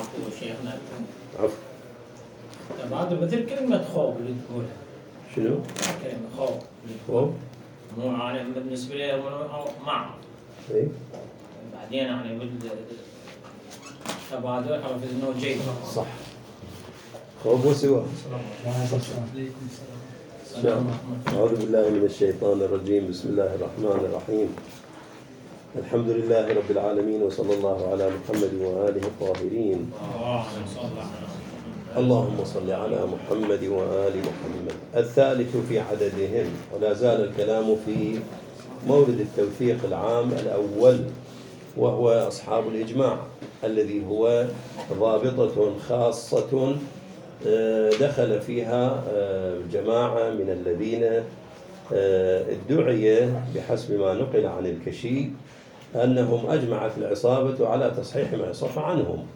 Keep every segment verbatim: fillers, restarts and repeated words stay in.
عفو شيخنا. عفو. طب هذا مثل كلمة خوف اللي تقولها. شنو؟ كلمة خوف. خوف؟ مو يعني بالنسبة لي ما أعرف. إيه. بعدين يعني بال تبادل حرف إنه جيد. صح. خوف وسواه. نعم. أعوذ بالله من الشيطان الرجيم. بسم الله الرحمن الرحيم. الحمد لله رب العالمين وصلى الله على محمد وآله الطاهرين. اللهم صل على محمد وآل محمد. الثالث في عددهم، ولا زال الكلام في مورد التوثيق العام الأول، وهو أصحاب الإجماع، الذي هو ضابطة خاصة دخل فيها جماعة من الذين ادعي بحسب ما نقل عن الكشي أنهم أجمعت العصابة على تصحيح ما يصح عنهم.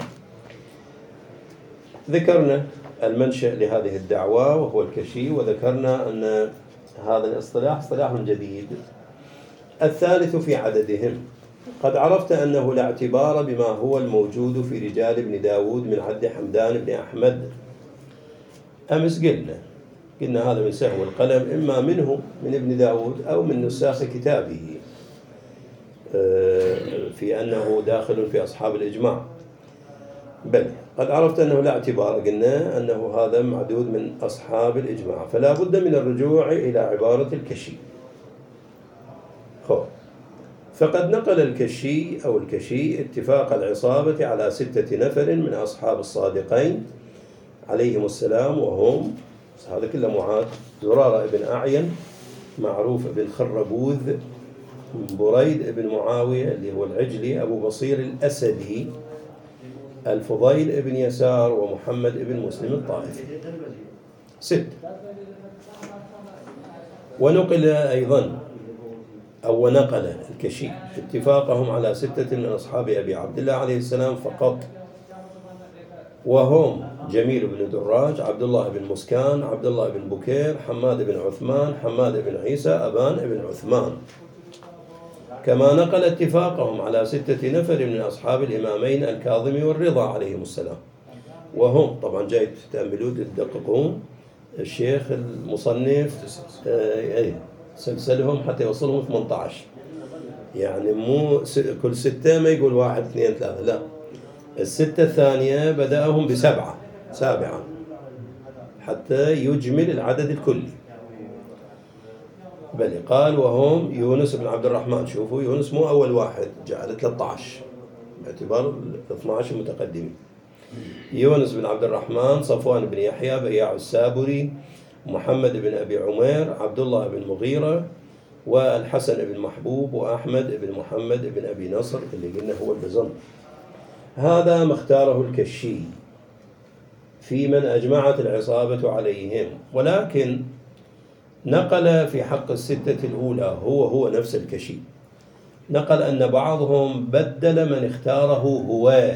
ذكرنا المنشأ لهذه الدعوة وهو الكشي، وذكرنا أن هذا الاصطلاح اصطلاح جديد. الثالث في عددهم، قد عرفت أنه لا اعتبار بما هو الموجود في رجال ابن داود من عد حمدان بن أحمد. أمس قلنا قلنا هذا من سهو القلم، إما منه من ابن داود أو من نساخ كتابه في أنه داخل في أصحاب الإجماع. بل قد عرفت أنه لا اعتبار، قلنا أنه هذا معدود من أصحاب الإجماع، فلا بد من الرجوع إلى عبارة الكشي. خب. فقد نقل الكشي أو الكشي اتفاق العصابة على ستة نفر من أصحاب الصادقين عليهم السلام، وهم هذا كله معاد: زرارة ابن أعين، معروف ابن خربوذ، بريد ابن معاوية اللي هو العجلي أبو بصير الأسدي، الفضيل ابن يسار، ومحمد ابن مسلم الطائفي. ست. ونقل أيضا أو ونقل الكشي اتفاقهم على ستة من أصحاب أبي عبد الله عليه السلام فقط، وهم جميل بن دراج، عبد الله بن مسكان، عبد الله بن بكير، حماد بن عثمان، حماد بن عيسى، أبان بن عثمان. كما نقل اتفاقهم على ستة نفر من أصحاب الإمامين الكاظم والرضا عليهم السلام، وهم طبعا جاي تتأملون تدققون الشيخ المصنف آه سلسلهم حتى يوصلهم ثمانية عشر، يعني مو كل ستة ما يقول واحد اثنين ثلاثة، لا، الستة الثانية بدأهم بسبعة سابعا حتى يجمل العدد الكلي. بل قال وهم يونس بن عبد الرحمن. شوفوا يونس مو أول واحد، جعل ثلاثة عشر باعتبار اثني عشر متقدمين: يونس بن عبد الرحمن، صفوان بن يحيى، بياع السابري، محمد بن أبي عمير، عبد الله بن مغيرة، والحسن بن محبوب، وأحمد بن محمد بن أبي نصر اللي قلنا هو البزنط. هذا ما اختاره الكشي في من أجمعت العصابة عليهم، ولكن نقل في حق الستة الأولى هو هو نفس الكشي، نقل أن بعضهم بدل من اختاره هو.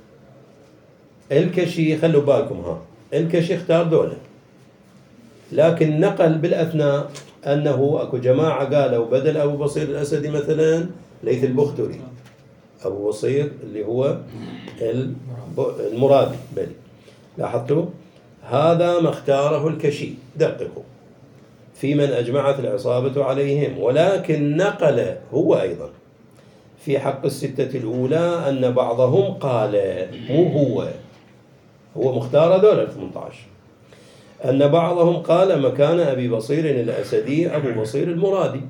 الكشي خلوا بالكم، ها الكشي اختار دولة، لكن نقل بالأثناء أنه أكو جماعة قالوا بدل أبو بصير الأسدي مثلا ليث البختري، أبو بصير اللي هو المرادي. بل لاحظتوا هذا ما اختاره الكشي، دققوا، في من أجمعت العصابة عليهم، ولكن نقل هو أيضا في حق الستة الأولى أن بعضهم قال، مو هو هو مختار دولة ثمانية عشر، أن بعضهم قال مكان أبي بصير الأسدي أبو بصير المرادي.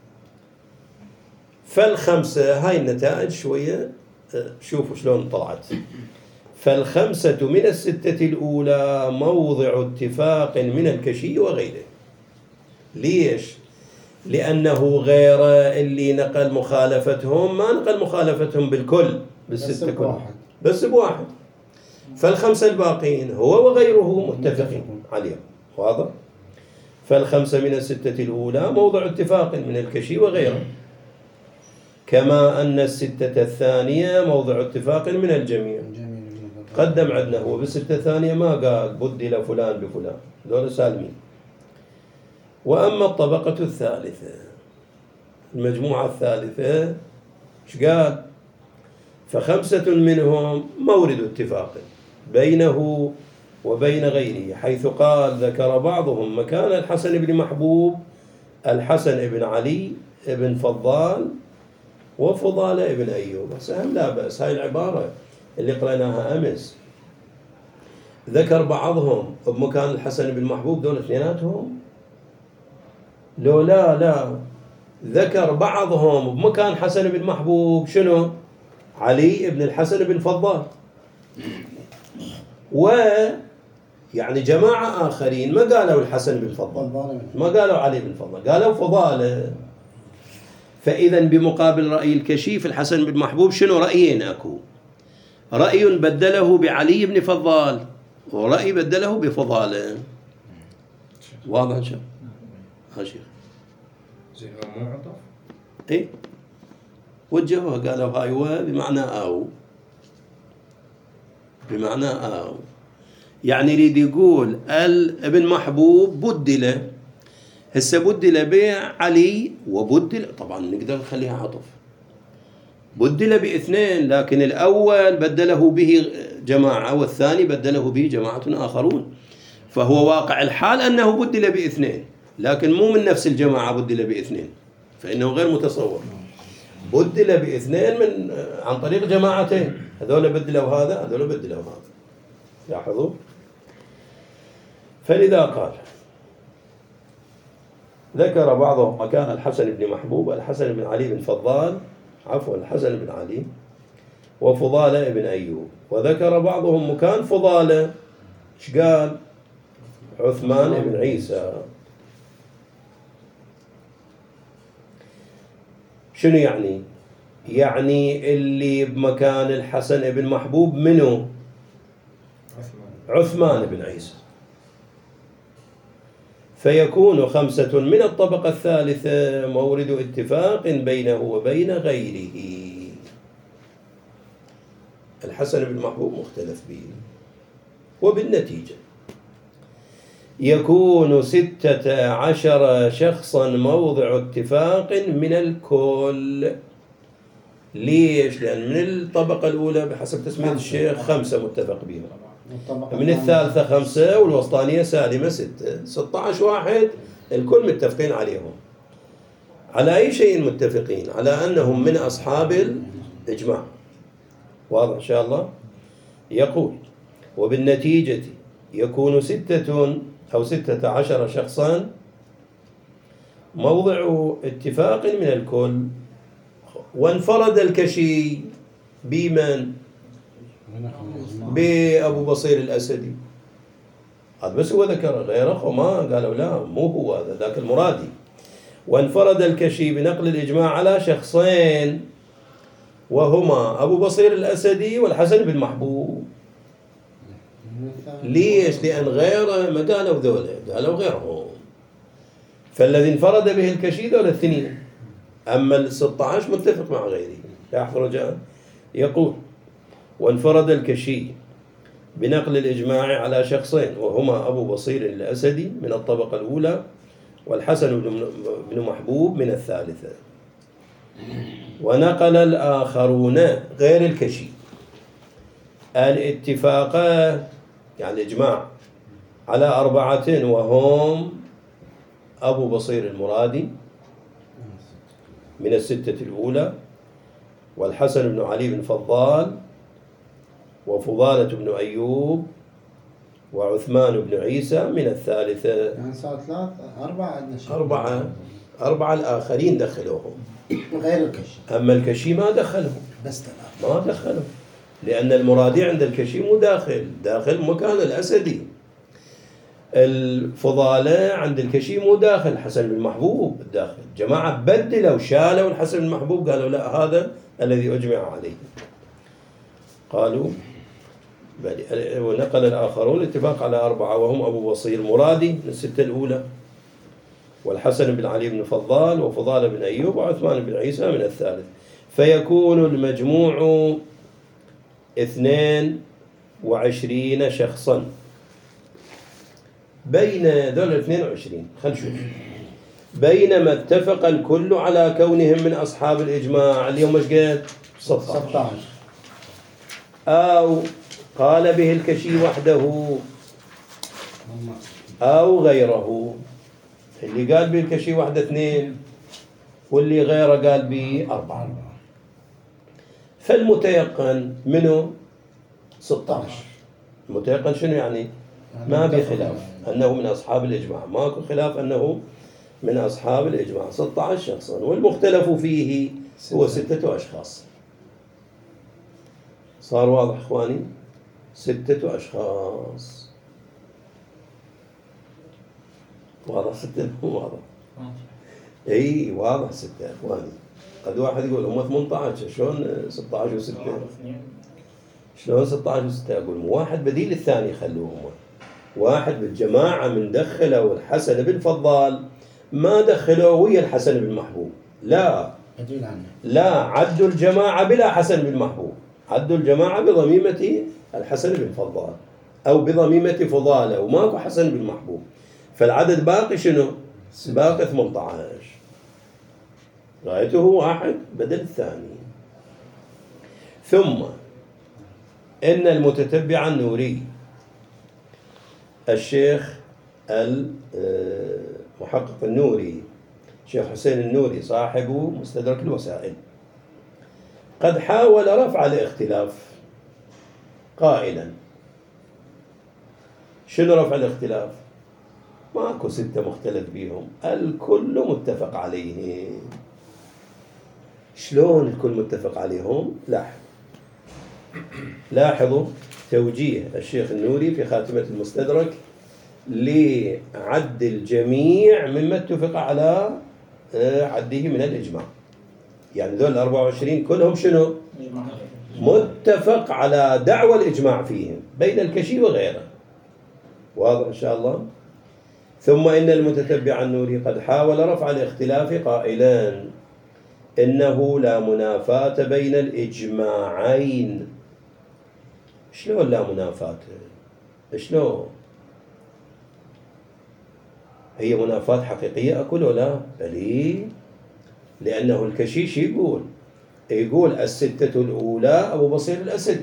فالخمسة، هاي النتائج شوية شوفوا شلون طلعت. فالخمسة من الستة الأولى موضع اتفاق من الكشي وغيره. ليش؟ لأنه غير اللي نقل مخالفتهم ما نقل مخالفتهم بالكل بالستة كلهم، بس بواحد. فالخمسة الباقين هو وغيره متفقين عليهم. واضح؟ فالخمسة من الستة الأولى موضع اتفاق من الكشي وغيره، كما أن الستة الثانية موضع اتفاق من الجميع. قدم عندنا هو بالستة الثانية ما قال بدل فلان بفلان، دول سالمين. وأما الطبقة الثالثة، المجموعة الثالثة، ايش قال؟ فخمسة منهم مورد اتفاق بينه وبين غيره، حيث قال ذكر بعضهم مكان الحسن بن محبوب الحسن بن علي بن فضال وفضالة بن أيوب. سهل لا بأس، هاي العبارة اللي قرأناها أمس ذكر بعضهم بمكان الحسن بن محبوب، دول اثنيناتهم لو لا لا ذكر بعضهم بمكان حسن بن محبوب شنو؟ علي بن الحسن بن فضال، ويعني جماعة آخرين ما قالوا الحسن بن فضال، ما قالوا علي بن فضال، قالوا فضالة. فإذا بمقابل رأي الكشيف الحسن بن محبوب شنو رأيين أكو؟ رأي بدله بعلي بن فضال ورأي بدله بفضالة. واضح إن شاء الله؟ ها شيخ زين هو مو عطف؟ إيه وجهوها قالوا هاي و بمعنى أو، بمعنى أو يعني يريد يقول ابن محبوب بدل، هسه بدل بعلي وبدل، طبعا نقدر نخليها عطف، بدل باثنين، لكن الأول بدله به جماعة والثاني بدله به جماعة آخرون، فهو واقع الحال أنه بدل باثنين، لكن مو من نفس الجماعة بدل باثنين، فإنه غير متصور. بدل باثنين من عن طريق جماعتين، هذول بدلوا هذا هذول بدلوا هذا، لاحظوا. فلذا قال ذكر بعضهم مكان الحسن بن محبوب الحسن بن علي بن فضال، عفوا الحسن بن علي وفضالة بن أيوب، وذكر بعضهم مكان فضالة، ايش قال؟ عثمان بن عيسى. شنو يعني؟ يعني اللي بمكان الحسن بن محبوب منه؟ عثمان بن عيسى. فيكون خمسة من الطبقة الثالثة مورد اتفاق بينه وبين غيره. الحسن بن محبوب مختلف به، وبالنتيجة يكون ستة عشر شخصا موضع اتفاق من الكل. ليش؟ لأن من الطبقة الأولى بحسب تسمية الشيخ خمسة متفق بهم، من الثالثة خمسة، والوسطانية سالمة ستة، ستة عشر واحد الكل متفقين عليهم. على أي شيء متفقين؟ على أنهم من أصحاب الإجماع. واضح إن شاء الله؟ يقول وبالنتيجة يكون ستة أو ستة عشر شخصا موضع اتفاق من الكل. وانفرد الكشي بمن؟ بأبو بصير الأسدي، هذا بس هو ذكر، غيره وما قالوا لا مو هو هذا ذاك المرادي. وانفرد الكشي بنقل الإجماع على شخصين وهما أبو بصير الأسدي والحسن بن محبوب. ليش؟ لأن غيره ما قالوا ذولا، قالوا غيرهم، فالذي انفرد به الكشي ذولا الاثنين، أما الستة عشر متفق مع غيره. لاحظ رجاء، يقول وانفرد الكشي بنقل الإجماع على شخصين وهما أبو بصير الأسدي من الطبقة الأولى والحسن بن محبوب من الثالثة. ونقل الآخرون غير الكشي الاتفاق يعني الإجماع على أربعة وهم أبو بصير المرادي من الستة الأولى، والحسن بن علي بن فضال، وفضالة بن أيوب، وعثمان بن عيسى من الثالثة. يعني صار ثلاثة أربعة عندنا شيء. أربعة أربعة الآخرين دخلوهم غير الكشي. أما الكشي ما دخلهم، بس ثلاثة ما دخلهم، لأن المرادي عند الكشي مو داخل، داخل مكان الأسدي. الفضالة عند الكشي مو داخل، حسن بن محبوب داخل. جماعة بدلوا شالوا الحسن بن محبوب، قالوا لا هذا الذي أجمع عليه. قالوا بل. ونقل الآخرون الاتفاق على أربعة وهم أبو بصير مرادي من الستة الأولى، والحسن بن علي بن فضال، وفضالة بن أيوب، وعثمان بن عيسى من الثالث. فيكون المجموع اثنين وعشرين شخصا بين ذول الاثنين وعشرين. خل نشوف. بينما اتفق الكل على كونهم من أصحاب الإجماع. اليوم ايش قال؟ ستة عشر. أو قال به الكشي وحده أو غيره. اللي قال به الكشي وحده اثنين، واللي غيره قال به أربعة. فالمتيقن منه ستة عشر. المتيقن شنو يعني؟ ما بخلاف أنه من أصحاب الإجماع، ماكو خلاف أنه من أصحاب الإجماع، ستة عشر شخصا. والمختلف فيه هو ستة أشخاص. صار واضح إخواني؟ ستة أشخاص. واضح ستة؟ مو واضح. اي واضح ستة إخواني. قد واحد يقول هم ثمانية عشر، شلون ستة عشر وستة؟ شلون ستة عشر وستة؟ أقول مو واحد بديل الثاني، خلوهم واحد بالجماعة من دخلوا الحسن بن فضال، ما دخلوا ويا الحسن بن محبوب، لا لا، عدوا الجماعة بلا حسن بن محبوب، عدوا الجماعة بضميمة الحسن بن فضال أو بضميمة فضالة، وماكو حسن بن محبوب، فالعدد باقي شنو؟ باقي ثمانية عشر. رأيته واحد بدل الثاني. ثم إن المتتبع النوري الشيخ المحقق النوري شيخ حسين النوري صاحب مستدرك الوسائل قد حاول رفع الاختلاف قائلا. شنو رفع الاختلاف؟ ماكو ستة مختلف بيهم، الكل متفق عليه. شلون الكل متفق عليهم؟ لاحظ لاحظوا توجيه الشيخ النوري في خاتمة المستدرك لعد الجميع مما اتفق على عده من الإجماع. يعني ذول أربعة وعشرين كلهم شنو؟ متفق على دعوى الإجماع فيهم بين الكشي وغيره. واضح إن شاء الله؟ ثم إن المتتبع النوري قد حاول رفع الاختلاف قائلا إنه لا منافاة بين الإجماعين. شلون لا منافاة؟ شلون؟ هي منافاة حقيقية أكل ولا؟ بلي، لأنه الكشيش يقول يقول الستة الأولى أبو بصير الأسد،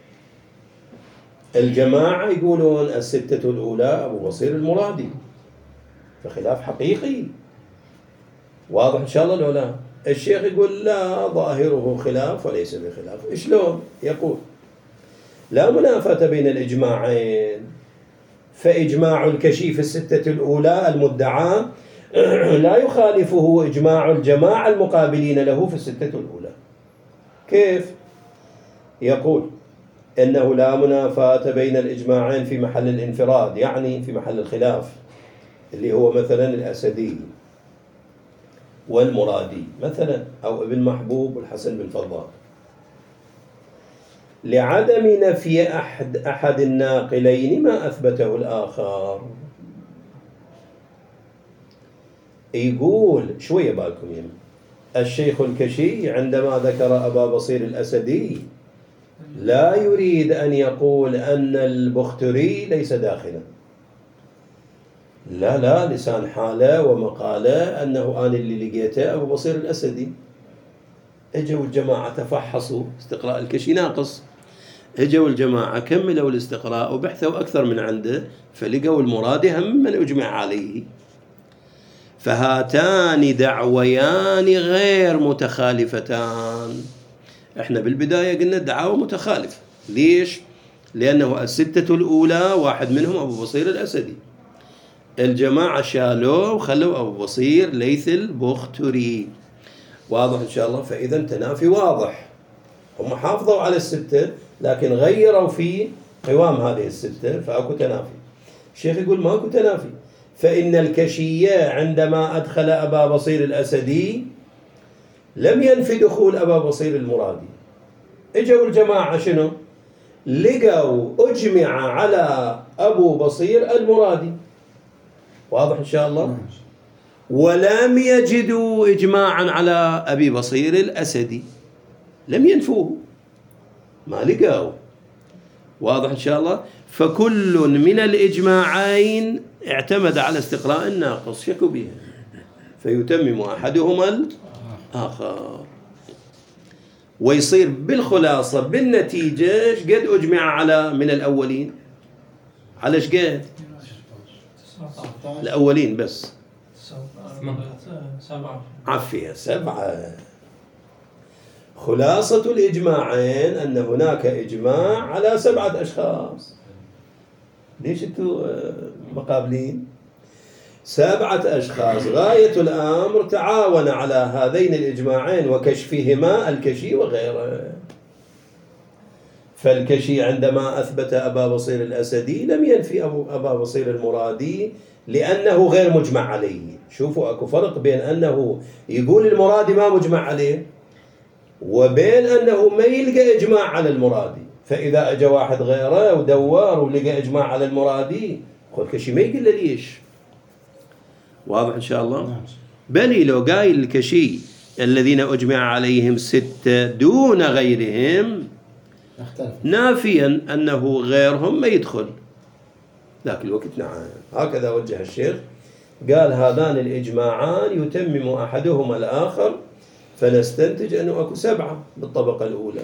الجماعة يقولون الستة الأولى أبو بصير المرادي، فخلاف حقيقي. واضح إن شاء الله لو لا؟ الشيخ يقول لا، ظاهره خلاف وليس بخلاف. شلون؟ يقول لا منافاة بين الإجماعين، فإجماع الكشيف الستة الأولى المدعى لا يخالفه إجماع الجماعة المقابلين له في الستة الأولى. كيف؟ يقول إنه لا منافاة بين الإجماعين في محل الانفراد، يعني في محل الخلاف اللي هو مثلا الأسدي والمرادي مثلا، أو ابن محبوب والحسن بن فضال، لعدم نفي أحد أحد الناقلين ما أثبته الآخر. يقول شوية بالكم يم الشيخ الكشي عندما ذكر أبا بصير الأسدي لا يريد أن يقول أن البختري ليس داخلا، لا لا، لسان حاله ومقاله أنه أنا اللي لقيته أبو بصير الأسدي. اجوا الجماعة تفحصوا، استقراء الكشي ناقص، اجوا الجماعة كملوا الاستقراء وبحثوا أكثر من عنده، فلقوا المرادي هم من أجمع عليه. فهاتان دعويان غير متخالفتان. احنا بالبداية قلنا دعاوى متخالفة. ليش؟ لأنه الستة الأولى واحد منهم أبو بصير الأسدي، الجماعة شالوه وخلوا أبو بصير ليث البختري. واضح إن شاء الله؟ فإذا تنافي واضح. هم حافظوا على الستة لكن غيروا في قوام هذه الستة، فأكو تنافي. الشيخ يقول ماكو تنافي، فإن الكشية عندما أدخل أبا بصير الأسدي لم ينفي دخول أبا بصير المرادي. اجوا الجماعة شنو؟ لقوا أجمع على أبو بصير المرادي. واضح إن شاء الله؟ ولم يجدوا إجماعا على أبي بصير الأسدي، لم ينفوه، ما لقوا. واضح إن شاء الله؟ فكل من الإجماعين اعتمد على استقراء الناقص شكوا به، فيتمم أحدهما الآخر. ويصير بالخلاصة بالنتيجة ايش قد أجمع على من الأولين؟ على ايش قد؟ الأولين بس سبعة عفية سبعة. خلاصة الإجماعين أن هناك إجماع على سبعة أشخاص. ليش أنتوا مقابلين؟ سبعة أشخاص غاية الأمر تعاون على هذين الإجماعين وكشفهما الكشي وغيره. فالكشي عندما أثبت أبا بصير الأسدي لم ينفي أبا بصير المرادي لأنه غير مجمع عليه. شوفوا أكو فرق بين أنه يقول المرادي ما مجمع عليه وبين أنه ما يلقى إجماع على المرادي. فإذا أجى واحد غيره ودور ولقى إجماع على المرادي خذ كشي ما يقول ليش. واضح إن شاء الله؟ بل لو قايل الكشي الذين أجمع عليهم ستة دون غيرهم نافيا أنه غيرهم ما يدخل. لكن الوقت نعم هكذا وجه الشيخ قال هذان الإجماعان يتمم أحدهما الآخر فنستنتج أنه أكو سبعة بالطبقة الأولى.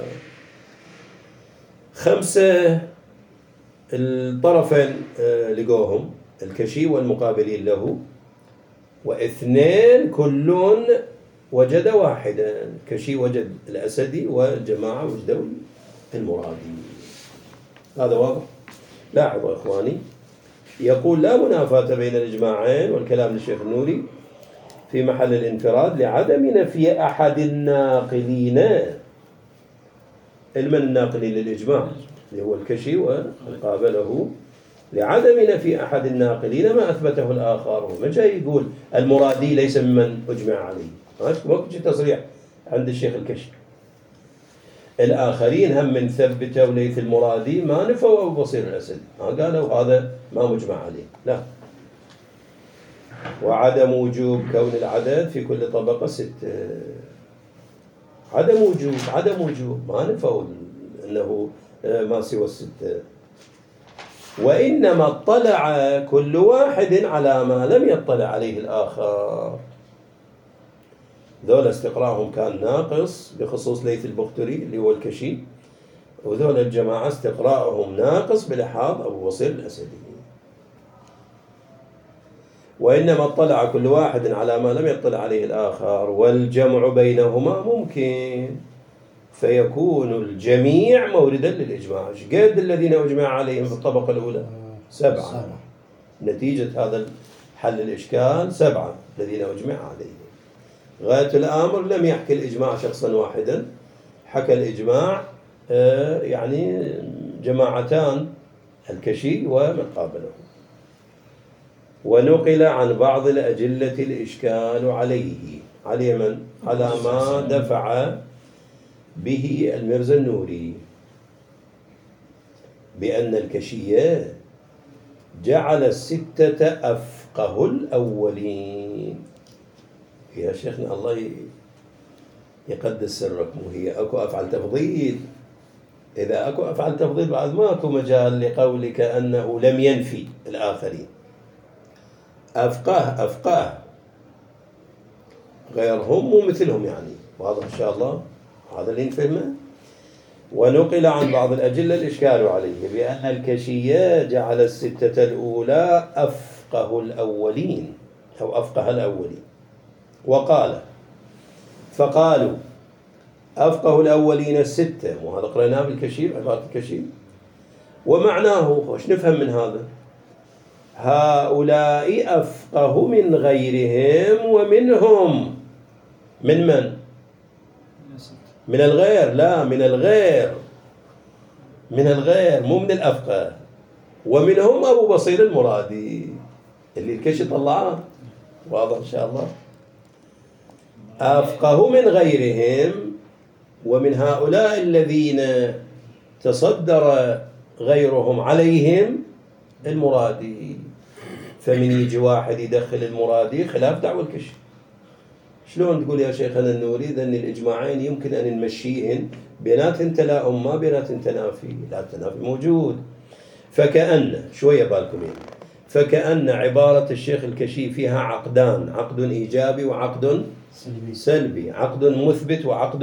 خمسة الطرفين لقوهم الكشي والمقابلين له، واثنين كلون وجد واحدا. كشي وجد الأسدي والجماعة وجدوا المرادي. هذا واضح؟ لاحظوا إخواني يقول لا منافاة بين الإجماعين والكلام للشيخ النوري في محل الانفراد لعدم نفي أحد الناقلين. المن الناقلين للإجماع اللي هو الكشي وقابله لعدم نفي أحد الناقلين ما أثبته الآخر. ما جاي يقول المرادي ليس ممن أجمع عليه. ما كنت تصريح عند الشيخ الكشي. الآخرين هم من ثبتوا ليث المرادي ما نفوا أبو بصير الأسدي ما قالوا هذا ما مجمع عليه. لا. وعدم وجوب كون العدد في كل طبقة ستة. عدم وجوب عدم وجوب ما نفوا أنه ما سوى الستة. وإنما اطلع كل واحد على ما لم يطلع عليه الآخر. ذول استقراءهم كان ناقص بخصوص ليث البختري اللي هو الكشي، وذول الجماعة استقراءهم ناقص بلحاظ أبو بصير الأسدي. وإنما اطلع كل واحد على ما لم يطلع عليه الآخر والجمع بينهما ممكن فيكون الجميع موردا للإجماع. قد الذين أجمع عليهم في الطبقة الأولى سبعة. نتيجة هذا حل الإشكال سبعة الذين أجمع عليهم. غاية الأمر لم يحكي الإجماع شخصا واحدا، حكى الإجماع يعني جماعتان الكشي ومن قابله. ونقل عن بعض الأجلة الإشكال عليه على من؟ على ما دفع به المرزا النوري بأن الكشية جعل الستة أفقه الأولين. يا شيخنا الله يقدس سركم وهي أكو أفعل تفضيل. إذا أكو أفعل تفضيل بعد ما أكو مجال لقولك أنه لم ينفي الآخرين. أفقه أفقه غيرهم ومثلهم يعني. واضح إن شاء الله هذا اللي نفهمه. ونقل عن بعض الأجلة الإشكال عليه بأن الكشية جعل الستة الأولى أفقه الأولين أو أفقه الأولين. وقال فقالوا أفقه الأولين الستة، وهذا قرأناه بالكشيف عبارة الكشيف. ومعناه وش نفهم من هذا؟ هؤلاء أفقه من غيرهم ومنهم من من؟ من الغير. لا من الغير من الغير مو من الأفقه. ومنهم أبو بصير المرادي اللي الكشي طلعه. واضح إن شاء الله. أفقه من غيرهم ومن هؤلاء الذين تصدر غيرهم عليهم المرادي. فمن يجي واحد يدخل المرادي خلاف دعوة الكشف. شلون تقول يا شيخنا النوري ذن الإجماعين يمكن أن نمشيهن بيناتهن تلاؤم ما بيناتهن تنافي؟ لا التنافي موجود. فكأن شوية بالكم يعني. فكأن عبارة الشيخ الكشي فيها عقدان، عقد إيجابي وعقد سلبي، عقد مثبت وعقد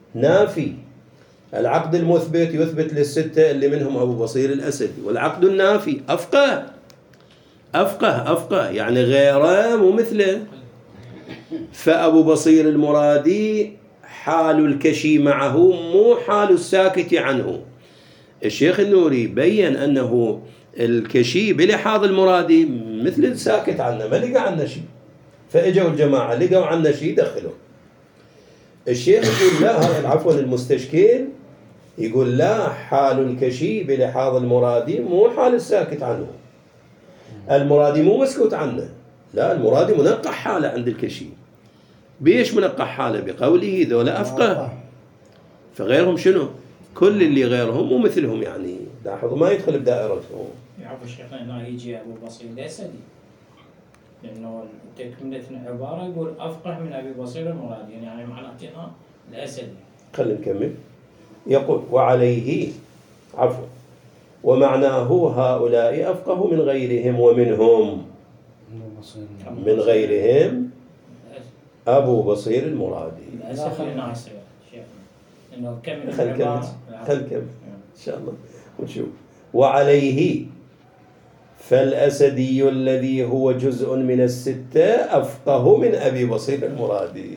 نافي. العقد المثبت يثبت للستة اللي منهم أبو بصير الأسدي، والعقد النافي أفقه أفقه أفقه يعني غيره مو مثله. فأبو بصير المرادي حال الكشي معه مو حال الساكت عنه. الشيخ النوري بين أنه الكشي بلحاظ المرادي مثل الساكت عنه، ما لقى عنه شيء، فإجوا الجماعة لقوا عنه شيء دخلوا. الشيخ يقول لا، عفوا المستشكل يقول لا، حال الكشي بلحاظ المرادي مو حال الساكت عنه. المرادي مو مسكوت عنه، لا، المرادي منقح حاله عند الكشي. بيش منقح حاله؟ بقوله ذولا أفقه، فغيرهم شنو؟ كل اللي غيرهم مو مثلهم، يعني لاحظوا ما يدخل بدائرتهم. يعرف الشيخنا هنا يجي أبو بصير الأسدي، لأنه تكملة العبارة يقول أفقه من أبي بصير المرادي، يعني معناتها الأسدي. خلينا نكمل. يقول وعليه عفوا ومعناه هؤلاء أفقه من غيرهم ومنهم من غيرهم أبو بصير المرادي. الأسدي ناصر شيخنا إنه كمل خل العبارة. خل كمل إن شاء الله ونشوف. وعليه فالأسدي الذي هو جزء من الستة أفقه من أبي بصير المرادي.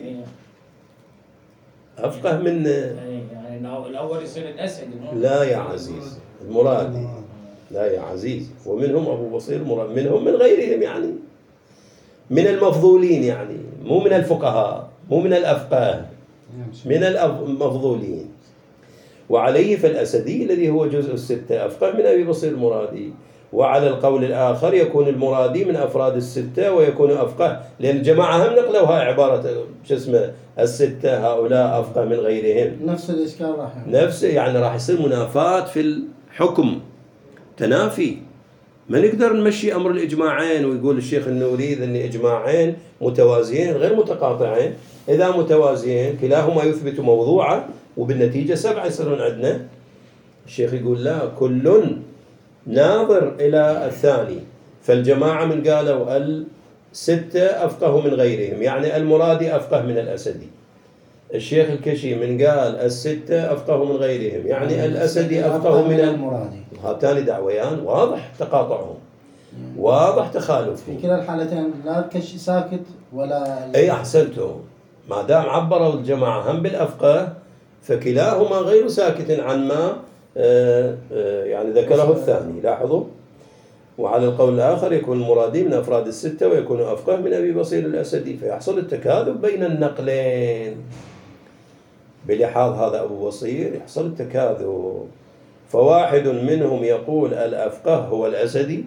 أفقه من يعني الأول يصير الأسدي. لا يا عزيز، المرادي. لا يا عزيز، ومنهم أبو بصير المرادي، منهم من غيرهم، يعني من المفضولين، يعني مو من الفقهاء، مو من الأفقاه، من المفضولين. وعليه فالأسدي الذي هو جزء الستة أفقه من أبي بصير المرادي. وعلى القول الآخر يكون المرادي من أفراد الستة ويكون أفقه، لأن الجماعة هم نقلوها عبارة شو اسمه الستة هؤلاء أفقه من غيرهم. نفس الإشكال راح نفس يعني راح يصير منافاة في الحكم، تنافي. ما نقدر نمشي أمر الإجماعين ويقول الشيخ النوري أن إجماعين متوازيين غير متقاطعين. إذا متوازيين كلاهما يثبت موضوعه وبالنتيجة سبعة يصيرون عندنا. الشيخ يقول لا، كل ناظر إلى الثاني. فالجماعة من قالوا الستة أفقه من غيرهم، يعني المرادي أفقه من الأسدي. الشيخ الكشي من قال الستة أفقه من غيرهم، يعني الأسدي أفقه من المرادي. هاتان دعويان واضح تقاطعهم، واضح تخالفهم في كلا الحالتين، لا الكشي ساكت ولا أي. أحسنتم، ما دام عبروا الجماعة هم بالأفقه فكلاهما غير ساكت عن ما آه آه يعني ذكره الثاني. لاحظوا. وعلى القول الآخر يكون المرادي من أفراد الستة ويكون أفقه من أبي بصير الأسدي، فيحصل التكاذب بين النقلين. بلحاظ هذا أبو بصير يحصل التكاذب، فواحد منهم يقول الأفقه هو الأسدي،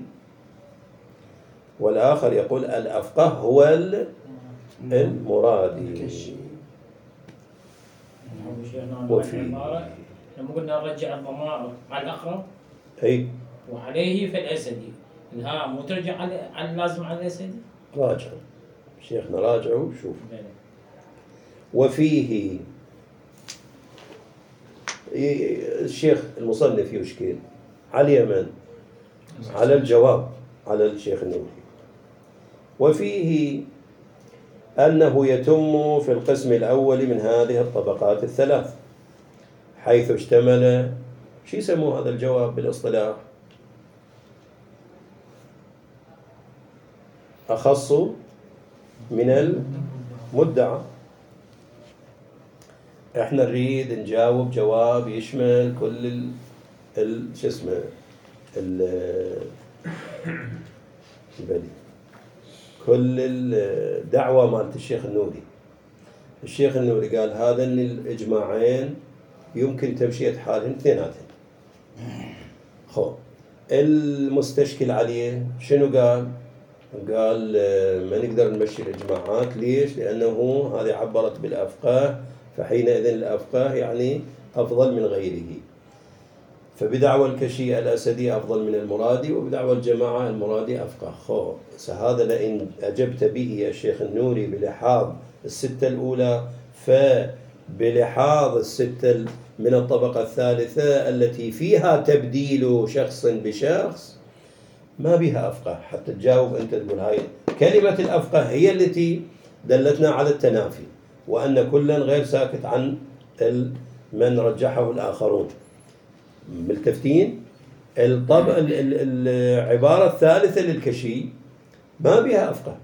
والآخر يقول الأفقه هو المرادي. وفي لما قلنا نرجع الضمائر على الأقرب أي وعليه فالأسدي، الها مو ترجع على على لازم على الأسدي. راجع شيخنا، راجعوا وشوف. وفيه الشيخ المصنف يشكل على اليمن على الجواب على الشيخ النوري. وفيه أنه يتم في القسم الأول من هذه الطبقات الثلاث، حيث اشتمل شو يسموه هذا الجواب بالاصطلاح؟ أخص من المدعى. احنا نريد نجاوب جواب يشمل كل ال ال شو اسمه البلي، كل الدعوة مالت الشيخ النوري. الشيخ النوري قال هذا ان الاجماعين يمكن تمشية حالهم اثنيناتهم. خو المستشكل عليه شنو قال؟ قال ما نقدر نمشي الاجماعات. ليش؟ لانه هذه عبرت بالافقاه، فحينئذ الافقاه يعني افضل من غيره. فبدعوى الكشي الأسدي أفضل من المرادي، وبدعوى الجماعة المرادي أفقه. خو هذا لئن أجبت به يا شيخ النوري بلحاظ الستة الأولى، فبلحاظ الستة من الطبقة الثالثة التي فيها تبديل شخص بشخص ما بها أفقه. حتى تجاوب أنت تقول هاي كلمة الأفقه هي التي دلتنا على التنافي، وأن كلا غير ساكت عن من رجحه الآخرون ملتفتين. الطبع العبارة الثالثة للكشي ما بها أفقه،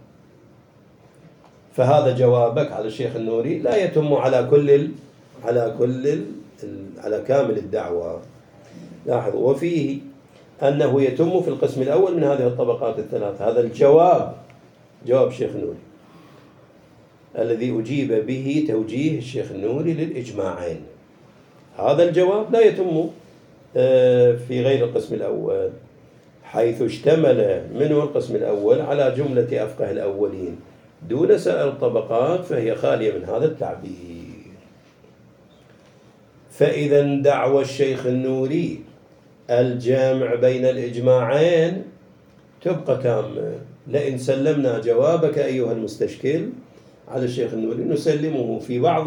فهذا جوابك على الشيخ النوري لا يتم على كل ال على كل ال على كامل الدعوة. لاحظوا، وفيه أنه يتم في القسم الأول من هذه الطبقات الثلاث. هذا الجواب جواب الشيخ النوري الذي أجيب به توجيه الشيخ النوري للإجماعين. هذا الجواب لا يتم في غير القسم الأول، حيث اشتمل منه القسم الأول على جملة أفقه الأولين دون سائر الطبقات، فهي خالية من هذا التعبير. فإذا دعوى الشيخ النوري الجامع بين الإجماعين تبقى تامة. لئن سلمنا جوابك أيها المستشكل على الشيخ النوري نسلمه في بعض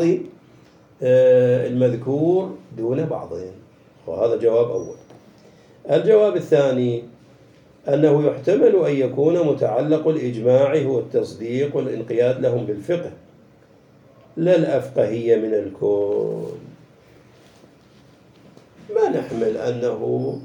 المذكور دون بعضهم، وهذا جواب أول. الجواب الثاني أنه يحتمل أن يكون متعلق الإجماع هو التصديق والانقياد لهم بالفقه لا الأفقهية من الكل. ما نحمل أنه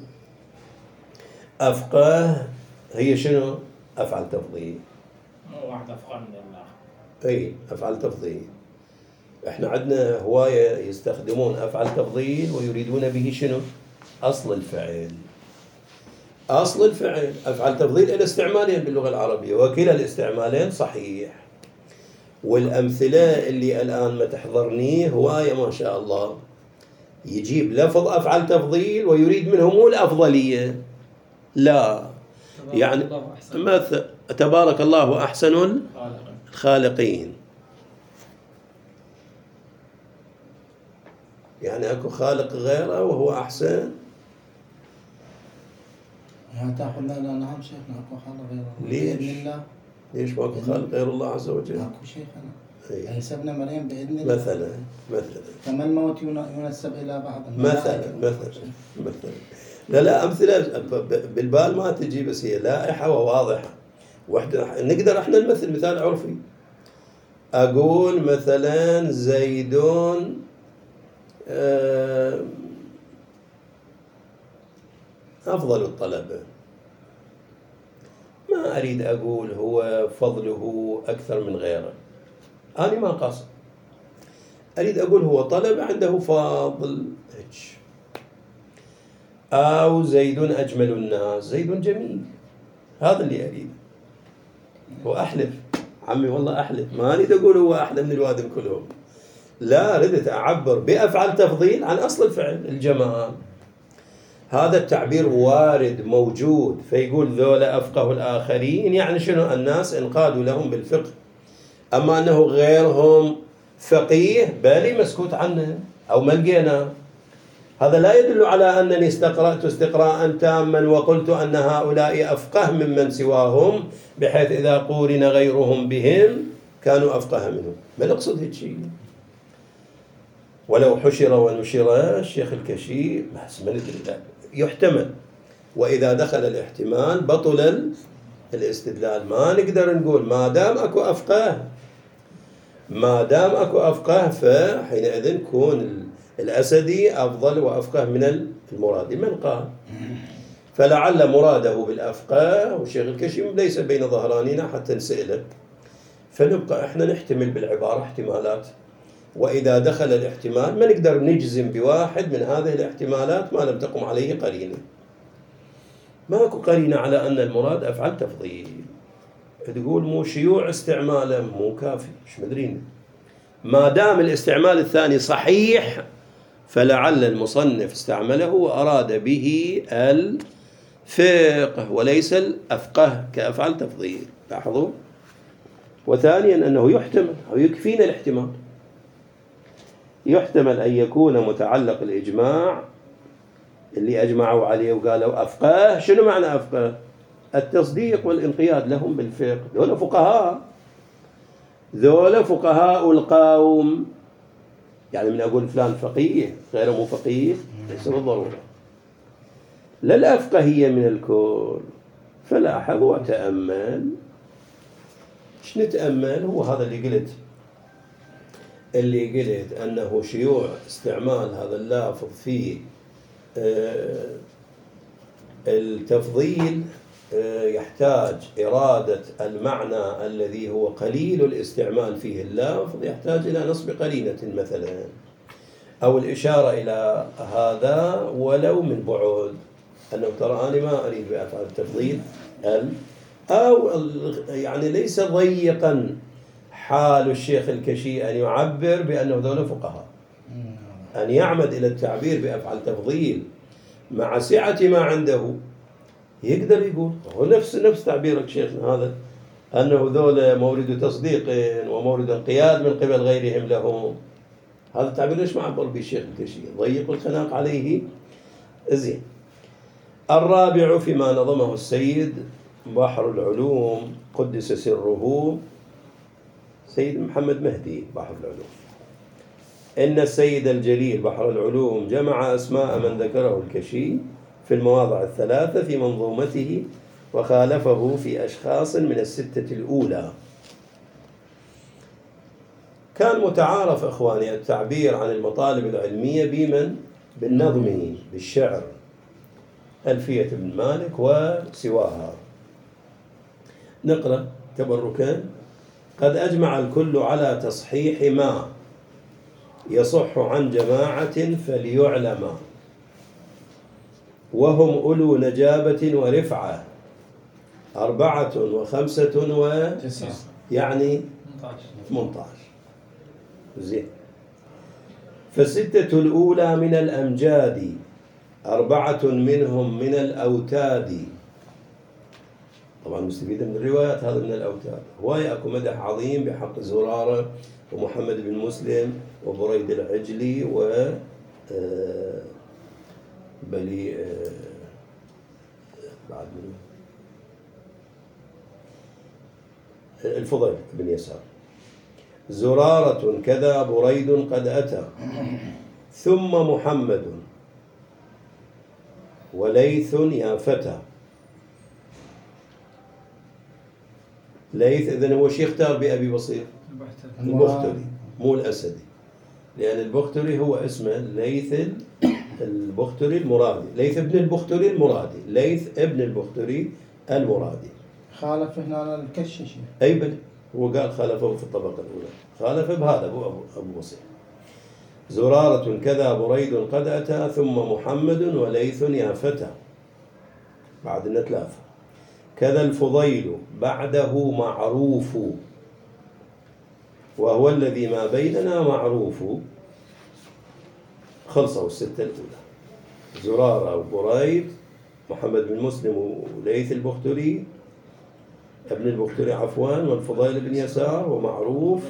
أفقه هي شنو؟ أفعل تفضيل. مو واحد أفقه من الله. أي أفعل تفضيل. إحنا عندنا هواية يستخدمون أفعل تفضيل ويريدون به شنو؟ أصل الفعل. أصل الفعل أفعل تفضيل إلى استعمالين باللغة العربية، وكلا الاستعمالين صحيح. والأمثلة اللي الآن ما تحضرنيه هواية ما شاء الله، يجيب لفظ أفعل تفضيل ويريد منه مو الأفضلية، لا، يعني مثل تبارك الله أحسن الخالقين، يعني أكو خالق غيره وهو أحسن. يعني تأخذ لا لا نعم شيخنا أكو خالق غير الله. ليش؟ بإذن الله. ليش ما أكو خالق غير الله عز وجل؟ أكو شيخنا. أي. يعني سبنا مريم بإذن الله. مثلا مثلا. كما الموت ينسب إلى بعض. مثلا مثلا مثلا. لا لا أمثلة بالبال ما تجي، بس هي لائحة وواضحة. واحدة نقدر احنا نمثل مثال عرفي. أقول مثلا زيدون أفضل الطلبة، ما أريد أقول هو فضله أكثر من غيره، أنا ما قصد، أريد أقول هو طلب عنده فاضل هيك. أو زيد أجمل الناس، زيد جميل، هذا اللي أريد. وأحلف عمي والله أحلف، ما أريد أقول هو أحلى من الوادم كلهم، لا، ردت أعبر بأفعل تفضيل عن أصل الفعل الجمال. هذا التعبير وارد موجود، فيقول ذولا أفقه الآخرين، يعني شنو؟ الناس انقادوا لهم بالفقه. أما أنه غيرهم فقيه بالي مسكوت عنه أو ما لقينا، هذا لا يدل على أنني استقرأت استقراء تاما وقلت أن هؤلاء أفقه ممن سواهم، بحيث إذا قورن غيرهم بهم كانوا أفقه منهم. ما نقصد هيك شيء. ولو حشر ونشر الشيخ الكشي بس ما ندري، يحتمل، وإذا دخل الاحتمال بطل الاستدلال. ما نقدر نقول ما دام أكو أفقه، ما دام أكو أفقه فحينئذ كون الأسدي أفضل وأفقه من المرادي. من قال؟ فلعل مراده بالأفقه والشيخ الكشي ليس بين ظهرانينا حتى نسأله، فنبقى إحنا نحتمل بالعبارة احتمالات، وإذا دخل الاحتمال ما نقدر نجزم بواحد من هذه الاحتمالات ما لم تقم عليه قرينة. ماكو قرينة على أن المراد أفعل تفضيل. تقول مو شيوع استعماله مو كافي، مش مدرين. ما دام الاستعمال الثاني صحيح فلعل المصنف استعمله وأراد به الفقه وليس الأفقه كأفعل تفضيل. لاحظوا. وثانيا أنه يحتمل أو يكفينا الاحتمال، يحتمل أن يكون متعلق الإجماع اللي أجمعوا عليه وقالوا أفقه. شنو معنى أفقه؟ التصديق والانقياد لهم بالفقه. ذولا فقهاء، ذولا فقهاء القوم، يعني من أقول فلان فقيه غير مو فقيه ليس بالضرورة، لا الأفقهية من الكل. فلاحظ وتأمل. ايش نتأمل؟ هو هذا اللي قلت اللي قلت أنه شيوع استعمال هذا اللافظ في التفضيل يحتاج إرادة المعنى الذي هو قليل الاستعمال فيه اللافظ، يحتاج إلى نصب قرينة مثلا، أو الإشارة إلى هذا ولو من بعد، أنه ترى أنا ما أريد بأفعال التفضيل ال أو يعني ليس ضيقا حال الشيخ الكشي أن يعبر بأنه ذولا فقهاء، أن يعمد إلى التعبير بأفعال تفضيل مع سعة ما عنده، يقدر يقول هو نفس نفس تعبيرك شيخنا هذا، أنه ذولا مورد تصديق ومورد انقياد من قبل غيرهم لهم. هذا التعبير ليش ما عبر به الشيخ الكشي؟ ضيق الخناق عليه. زين. الرابع فيما نظمه السيد بحر العلوم قدس سره سيد محمد مهدي بحر العلوم، إن السيد الجليل بحر العلوم جمع أسماء من ذكره الكشي في المواضع الثلاثة في منظومته، وخالفه في أشخاص من الستة الأولى. كان متعارف إخواني التعبير عن المطالب العلمية بمن؟ بالنظم، بالشعر، ألفية بن مالك وسواها. نقرأ تبركا: قد أجمع الكل على تصحيح ما يصح عن جماعة فليعلم، وهم أولو نجابة ورفعة، أربعة وخمسة و يعني ثمانية عشر. زين. فالستة الأولى من الأمجاد، أربعة منهم من الأوتاد. طبعا مستفيدة من الروايات، هذا من الأوتاد. هواية أكو مدح عظيم بحق زرارة ومحمد بن مسلم وبريد العجلي و بلي بعد منه الفضيل بن يسار. زرارة كذا بريد قد أتى، ثم محمد وليث يا فتى. ليث إذن هو شيخ اختار بأبي بصير البختري مو الأسدي، لأن البختري هو اسمه ليث البختري المرادي، ليث ابن البختري المرادي، ليث ابن البختري المرادي. خالف هنا الكشش. أي بل هو قال خالفه في الطبقة الأولى، خالف بهذا أبو أبو بصير. زرارة كذا بريد قد أتى، ثم محمد وليث يا فتى، بعد ثلاثة. كذا الفضيل بعده معروف، وهو الذي ما بيننا معروف. خلصوا الستة الأولى: زرارة وبريد، محمد بن مسلم وليث البختري ابن البختري عفوا، والفضيل بن يسار ومعروف.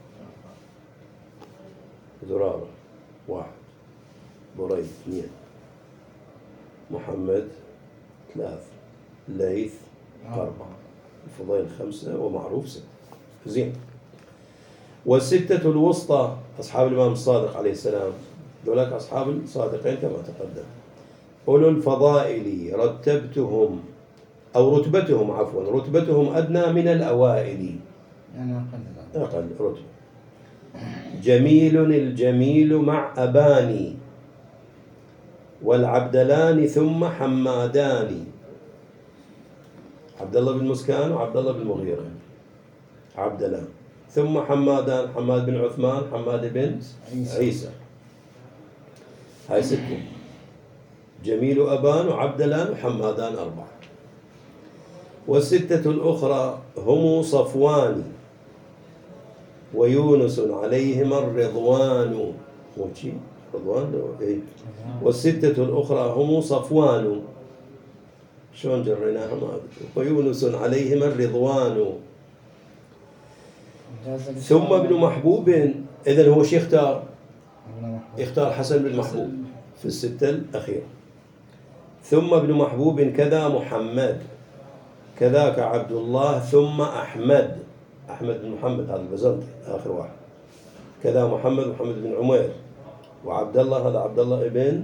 زرارة واحد، بريد اثنين، محمد ثلاث، ليث أربعة، الفضيل خمسة، ومعروف ستة. زين. والستة الوسطى أصحاب الإمام الصادق عليه السلام، ذولاك أصحاب الصادقين كما تقدم. أولو الفضائل رتبتهم أو رتبتهم عفوا رتبتهم أدنى من الأوائل، يعني أقل أقل رتبة. جميل الجميل مع أباني، والعبدلان ثم حمادان. عبد الله بن مسكان وعبد الله بن مغيرة، عبدلان، ثم حمادان، حماد بن عثمان، حماد بن عيسى. هاي ستة. جميل أبان وعبدلان وحمادان أربعة. والستة الأخرى هم صفوان ويونس عليهما الرضوان. وشي رضوان إيه؟ والستة الأخرى هم صفوان، شلون جريناها ما أدري، ويونس عليهما الرضوان. ثم ابن محبوب، إذن هو شي اختار يختار حسن بن محبوب في الستة الأخيرة. ثم ابن محبوب كذا محمد، كذاك عبد الله، ثم أحمد، أحمد بن محمد هذا البزنطي آخر واحد، كذا محمد، محمد بن عمير، وعبد الله هذا عبد الله ابن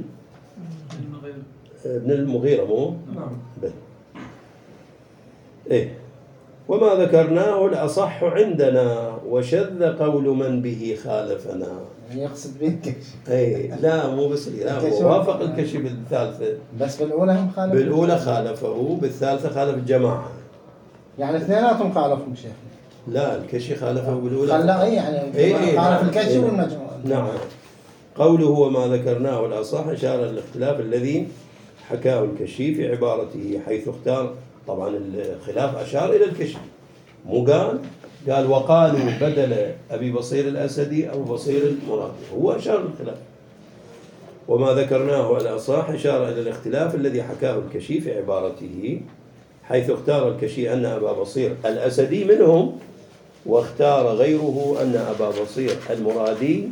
ابن المغيرة مو؟ نعم. بن. إيه. وما ذكرناه الأصح عندنا وشذ قول من به خالفنا. يقصد به الكشي. أي لا مو بس لا هو وافق الكشي بالثالثة، بس بالأولى هم خالفوا. بالأولى خالفه، بالثالثة خالف الجماعة. يعني اثنيناتهم خالفهم شيخ. لا الكشي خالفه بالأولى. خلا أي يعني إيه إيه خالف نعم. الكشي إيه والمجموع. نعم. قوله وما ذكرناه الأصح إشارة للاختلاف الذي حكاه الكشي في عبارته، حيث اختار طبعا الخلاف أشار إلى الكشي، مو قال قال وقالوا بدل أبي بصير الأسدي أو بصير المرادي، هو أشار للخلاف. وما ذكرناه الأصح إشارة إلى الاختلاف الذي حكاه الكشي في عبارته، حيث اختار الكشي أن أبا بصير الأسدي منهم، واختار غيره أن أبا بصير المرادي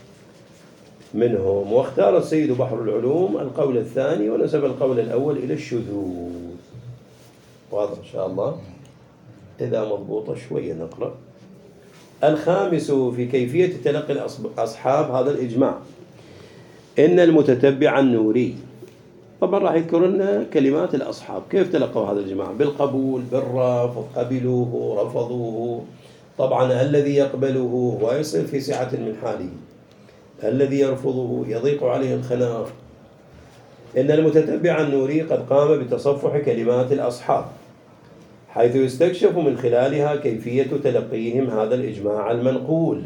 منهم، واختار السيد بحر العلوم القول الثاني ونسب القول الأول إلى الشذوذ. واضح إن شاء الله؟ إذا مضبوطة شوية نقرأ. الخامس في كيفية تلقي أصحاب هذا الإجماع، إن المتتبع النوري، طبعا راح يذكر لنا كلمات الأصحاب كيف تلقوا هذا الإجماع، بالقبول، بالرفض، قبلوه، رفضوه. طبعا الذي يقبله هو يصير في سعة من حاله، الذي يرفضه يضيق عليه الخناق. إن المتتبع النوري قد قام بتصفح كلمات الأصحاب، حيث يستكشف من خلالها كيفية تلقيهم هذا الإجماع المنقول،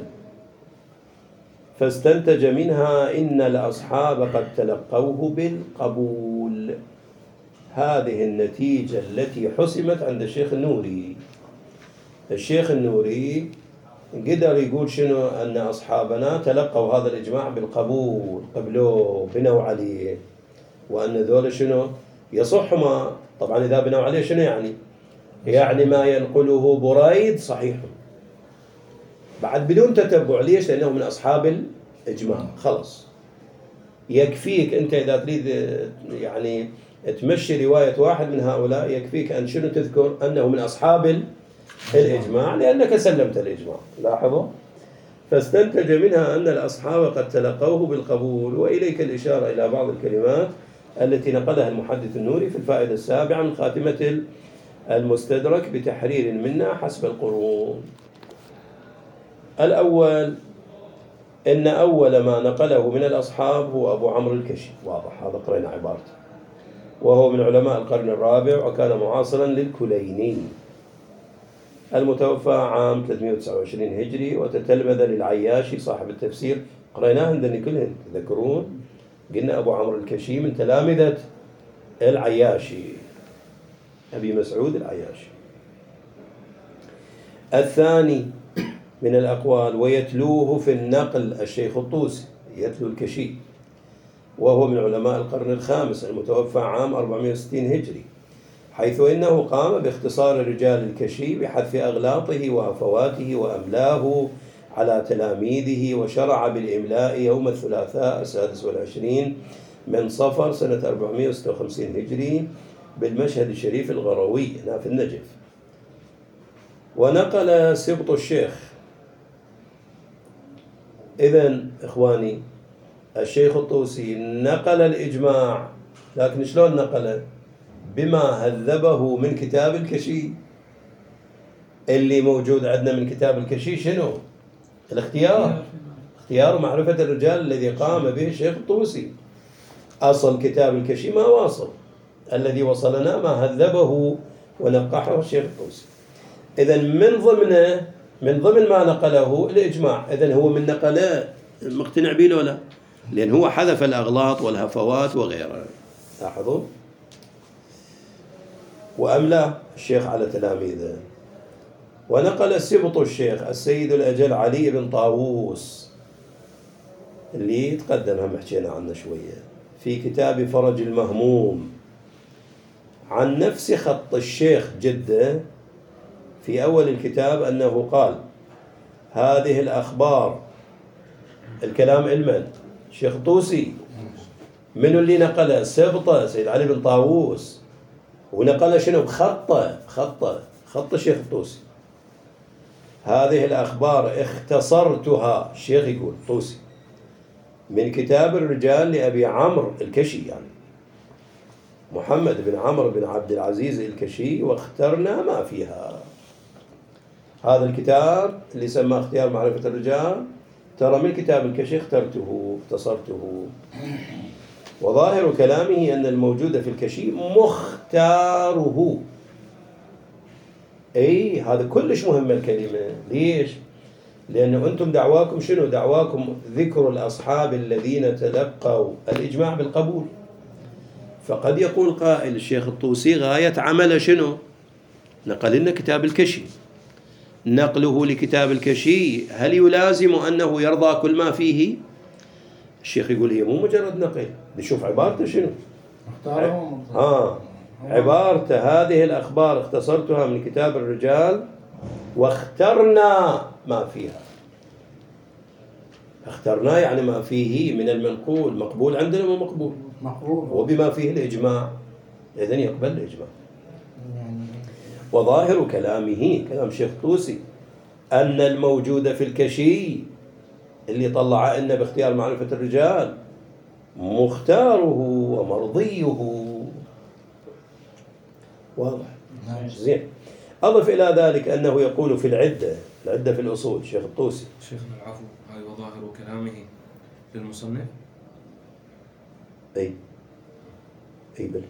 فاستنتج منها إن الأصحاب قد تلقوه بالقبول. هذه النتيجة التي حسمت عند الشيخ النوري. الشيخ النوري قدر يقول شنو، أن أصحابنا تلقوا هذا الإجماع بالقبول، قبلوه، بنوا عليه، وأن ذول شنو يصح ما، طبعا إذا بنوا عليه شنو يعني يعني ما ينقله بريد صحيح بعد بدون تتبع. ليش؟ لأنه من أصحاب الإجماع. خلص يكفيك أنت إذا تريد يعني تمشي رواية واحد من هؤلاء، يكفيك أن شنو تذكر أنه من أصحاب الإجماع، لأنك سلمت الإجماع. لاحظوا، فاستنتج منها أن الأصحاب قد تلقوه بالقبول. وإليك الإشارة إلى بعض الكلمات التي نقلها المحدث النوري في الفائدة السابعة من خاتمة المستدرك بتحرير منا حسب القرون. الأول، إن أول ما نقله من الأصحاب هو أبو عمرو الكشي. واضح، هذا قرينا عبارته، وهو من علماء القرن الرابع، وكان معاصرا للكليني المتوفى عام ثلاثمائة وتسعة وعشرين هجري، وتتلمذ للعياشي صاحب التفسير. قريناه عندنا كلهن، تذكرون قلنا أبو عمرو الكشي من تلامذة العياشي، أبي مسعود العياشي. الثاني من الأقوال، ويتلوه في النقل الشيخ الطوسي، يتلو الكشي، وهو من علماء القرن الخامس المتوفى عام أربعمائة وستين هجري، حيث إنه قام باختصار رجال الكشي بحذف أغلاطه وهفواته، وأملاه على تلاميذه، وشرع بالإملاء يوم الثلاثاء السادس والعشرين من صفر سنة أربعمائة وستة وخمسين هجري بالمشهد الشريف الغروي هنا في النجف. ونقل سبط الشيخ. إذن إخواني، الشيخ الطوسي نقل الإجماع، لكن شلون نقله؟ بما هذبه من كتاب الكشي. اللي موجود عندنا من كتاب الكشي شنو؟ الاختيار، اختيار معرفة الرجال الذي قام به الشيخ الطوسي. أصل كتاب الكشي ما واصل، الذي وصلنا ما هذبه ونقحه الشيخ الطوسي. إذن من ضمنه، من ضمن ما نقله الإجماع. إذن هو من نقله مقتنع به ولا؟ لأن هو حذف الأغلاط والهفوات وغيرها. لاحظوا. وأملى الشيخ على تلاميذه. ونقل سبط الشيخ السيد الأجل علي بن طاووس، اللي تقدم هم حكينا عنه شوية، في كتاب فرج المهموم، عن نفس خط الشيخ جده في أول الكتاب، أنه قال هذه الأخبار، الكلام علما الشيخ الطوسي. من اللي نقله؟ سبطه سيد علي بن طاووس، ونقل شنو؟ بخطه، خطه خط الشيخ الطوسي. هذه الأخبار اختصرتها، الشيخ يقول طوسي، من كتاب الرجال لأبي عمرو الكشي، يعني محمد بن عمرو بن عبد العزيز الكشي، واخترنا ما فيها. هذا الكتاب اللي سماه اختيار معرفة الرجال ترى من كتاب الكشي اخترته اختصرته. وظاهر كلامه أن الموجود في الكشي مختاره. أي هذا كلش مهم الكلمة. ليش؟ لأنه أنتم دعواكم شنو؟ دعواكم ذكر الأصحاب الذين تلقوا الإجماع بالقبول. فقد يقول قائل الشيخ الطوسي غاية عمل شنو؟ نقل لنا كتاب الكشي. نقله لكتاب الكشي هل يلازم أنه يرضى كل ما فيه؟ الشيخ يقول هي مو مجرد نقل، نشوف عبارته شنو. اختارهم آه عبارته هذه الأخبار اختصرتها من كتاب الرجال واخترنا ما فيها. اخترنا يعني ما فيه من المنقول مقبول عندنا مو مقبول، مقبول وبما فيه الإجماع إذن يقبل الإجماع. وظاهر كلامه كلام شيخ طوسي أن الموجود في الكشي اللي طلع لنا باختيار معرفة الرجال مختاره ومرضيه. واضح؟ زين. أضف إلى ذلك أنه يقول في العدة العدة في الأصول شيخ الطوسي. شيخنا العفو، هاي وظاهر كلامه للمصنف. أي أي بل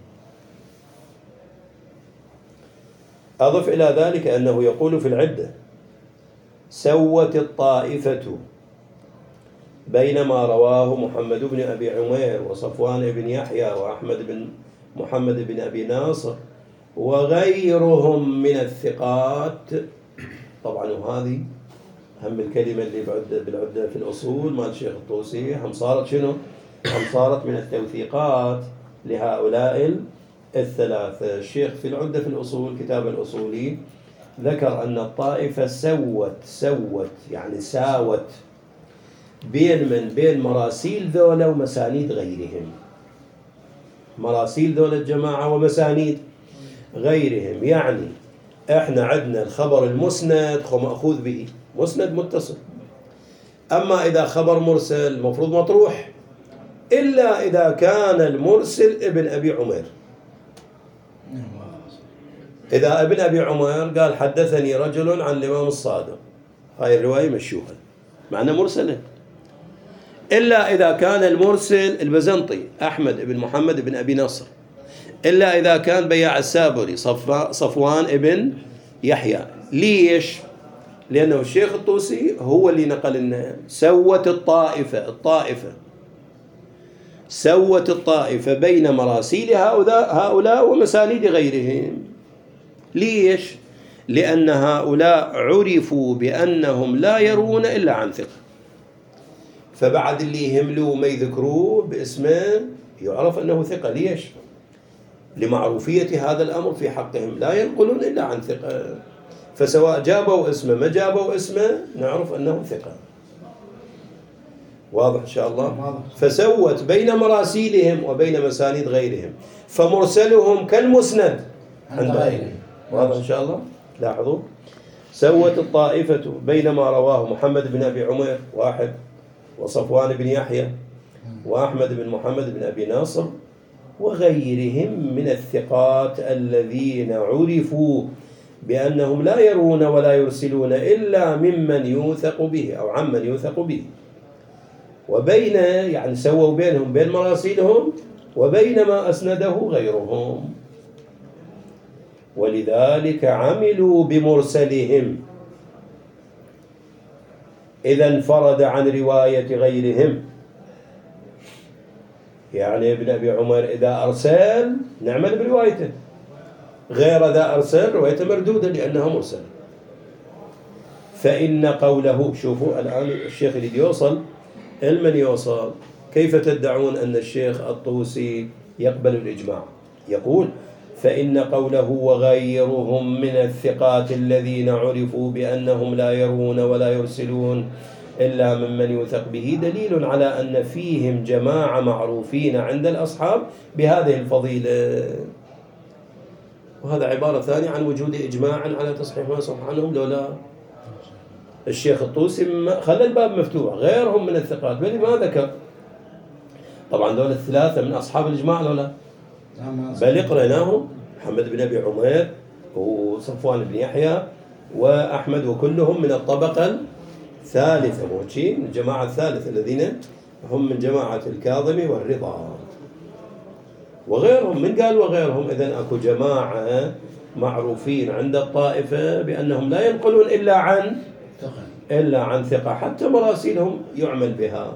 أضف إلى ذلك أنه يقول في العدة سوت الطائفة بين ما رواه محمد بن أبي عمير وصفوان بن يحيى وأحمد بن محمد بن أبي ناصر وغيرهم من الثقات. طبعا وهذه هم الكلمة اللي بعد بالعدة في الأصول مال الشيخ الطوسي هم صارت شنو؟ هم صارت من التوثيقات لهؤلاء الثلاثة. الشيخ في العدة في الأصول كتاب الأصولي ذكر أن الطائفة سوت سوت يعني ساوت بين من بين مراسيل ذولا ومسانيد غيرهم. مراسيل ذولا الجماعة ومسانيد غيرهم. يعني احنا عندنا الخبر المسند مأخوذ به مسند متصل، أما إذا خبر مرسل المفروض مطروح إلا إذا كان المرسل ابن أبي عمير. إذا ابن أبي عمير قال حدثني رجل عن الإمام الصادق، هاي الرواية مشوها معنى مرسلة. إلا إذا كان المرسل البزنطي أحمد بن محمد بن أبي نصر، إلا إذا كان بياع السابري صفوان ابن يحيى. ليش؟ لأنه الشيخ الطوسي هو اللي نقل لنا سوت الطائفة الطائفة سوت الطائفة بين مراسيل هؤلاء ومسانيد غيرهم. ليش؟ لأن هؤلاء عرفوا بأنهم لا يرون إلا عن ثقة، فبعد اللي يهملوا ما يذكروه باسمه يعرف أنه ثقة. ليش؟ لمعروفية هذا الأمر في حقهم، لا ينقلون إلا عن ثقة، فسواء جابوا اسمه ما جابوا اسمه نعرف أنه ثقة. واضح إن شاء الله؟ فسوت بين مراسيلهم وبين مسانيد غيرهم، فمرسلهم كالمسند عند غيرهم. واضح إن شاء الله؟ لاحظوا سوت الطائفة بين ما رواه محمد بن أبي عمير واحد وصفوان بن يحيى وأحمد بن محمد بن أبي ناصر وغيرهم من الثقات الذين عرفوا بأنهم لا يرون ولا يرسلون إلا ممن يوثق به أو عمن يوثق به. وبين يعني سووا بينهم بين مراسيلهم وبين ما أسنده غيرهم، ولذلك عملوا بمرسلهم إذا انفرد عن رواية غيرهم. يعني ابن أبي عمر إذا أرسل نعمل بروايته، غير ذا أرسل روايته مردودة لأنها مرسل. فإن قوله، شوفوا الآن الشيخ اللي يوصل المن يوصل، كيف تدعون أن الشيخ الطوسي يقبل الإجماع؟ يقول فإن قوله وغيرهم من الثقات الذين عرفوا بأنهم لا يرون ولا يرسلون إلا ممن يوثق به دليل على أن فيهم جماعة معروفين عند الأصحاب بهذه الفضيلة. وهذا عبارة ثانية عن وجود إجماع على تصحيح ما صح عنهم لولا الشيخ الطوسي خلى الباب مفتوح. غيرهم من الثقات بل ما ذكر. طبعا دول الثلاثة من أصحاب الإجماع لولا بل قرأناهم محمد بن أبي عمير وصفوان بن يحيى وأحمد وكلهم من الطبقة الثالثة، موجين من الجماعة الثالثة الذين هم من جماعة الكاظمي والرضا وغيرهم. من قال وغيرهم؟ إذن أكو جماعة معروفين عند الطائفة بأنهم لا ينقلون إلا عن إلا عن ثقة، حتى مراسيلهم يعمل بها.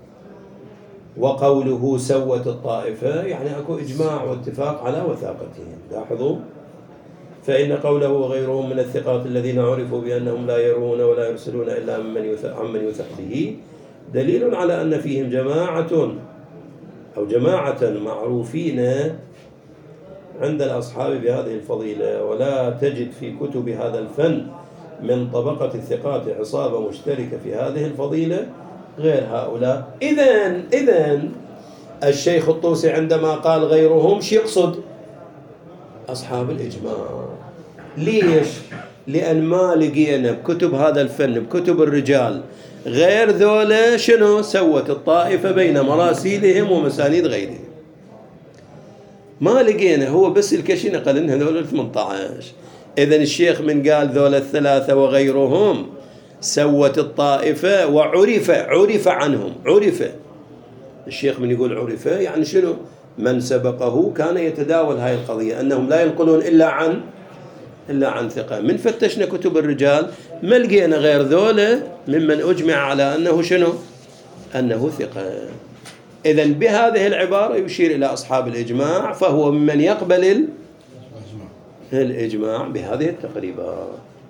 وقوله سوت الطائفة يعني أكو إجماع واتفاق على وثاقتهم. لاحظوا، فإن قوله وغيرهم من الثقات الذين عرفوا بأنهم لا يرون ولا يرسلون إلا عمن يثق به دليل على أن فيهم جماعة أو جماعة معروفين عند الأصحاب بهذه الفضيلة، ولا تجد في كتب هذا الفن من طبقة الثقات عصابة مشتركة في هذه الفضيلة غير هؤلاء. إذن إذن الشيخ الطوسي عندما قال غيرهم شو يقصد؟ أصحاب الإجماع. ليش؟ لأن ما لقينا بكتب هذا الفن بكتب الرجال غير ذولا شنو سوت الطائفة بين مراسيلهم ومسانيد غيرهم. ما لقينا، هو بس الكشي نقل إن هذول ثمانية عشر. إذن الشيخ من قال ذولا الثلاثة وغيرهم سوت الطائفة وعرف عرف عنهم عرف. الشيخ من يقول عرف يعني شنو؟ من سبقه كان يتداول هاي القضية أنهم لا ينقلون إلا عن إلا عن ثقة. من فتشنا كتب الرجال ما لقينا غير ذولا ممن أجمع على أنه شنو؟ أنه ثقة. إذن بهذه العبارة يشير إلى أصحاب الإجماع، فهو ممن يقبل الإجماع بهذه التقريبات.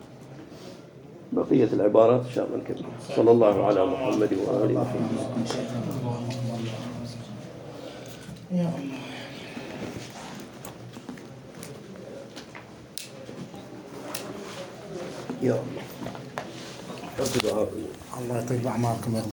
بقية العبارات إن شاء الله نكمل. صلى الله على محمد وآله وصحبه. يا الله. الله يطيب أعماركم.